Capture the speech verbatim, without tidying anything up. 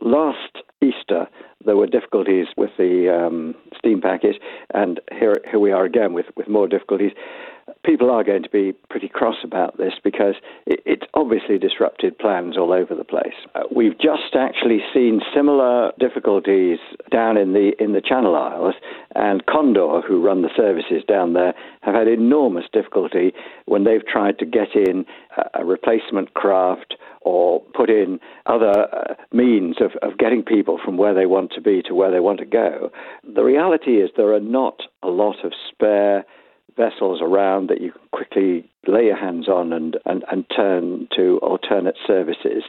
last Easter, there were difficulties with the um, steam packet, and here, here we are again with, with more difficulties. People are going to be pretty cross about this because it, it's obviously disrupted plans all over the place. Uh, we've just actually seen similar difficulties down in the in the Channel Isles, and Condor, who run the services down there, have had enormous difficulty when they've tried to get in a, a replacement craft or put in other uh, means of, of getting people from where they want to be to where they want to go. The reality is there are not a lot of spare vessels around that you can quickly lay your hands on and, and, and turn to alternate services.